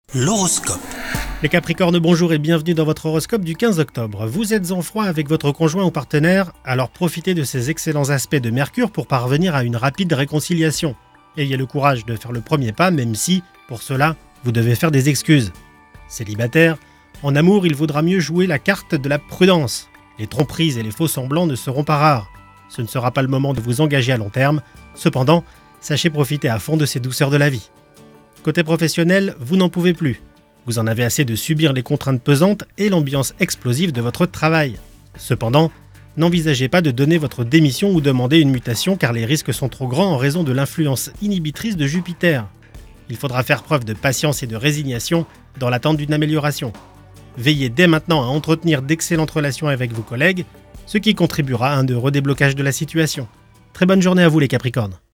L'horoscope. Les Capricornes, bonjour et bienvenue dans votre horoscope du 15 octobre. Vous êtes en froid avec votre conjoint ou partenaire, alors profitez de ces excellents aspects de Mercure pour parvenir à une rapide réconciliation. Ayez le courage de faire le premier pas, même si, pour cela, vous devez faire des excuses. Célibataire, en amour, il vaudra mieux jouer la carte de la prudence. Les tromperies et les faux semblants ne seront pas rares. Ce ne sera pas le moment de vous engager à long terme. Cependant, sachez profiter à fond de ces douceurs de la vie. Côté professionnel, vous n'en pouvez plus. Vous en avez assez de subir les contraintes pesantes et l'ambiance explosive de votre travail. Cependant, n'envisagez pas de donner votre démission ou demander une mutation car les risques sont trop grands en raison de l'influence inhibitrice de Jupiter. Il faudra faire preuve de patience et de résignation dans l'attente d'une amélioration. Veillez dès maintenant à entretenir d'excellentes relations avec vos collègues, ce qui contribuera à un heureux déblocage de la situation. Très bonne journée à vous les Capricornes.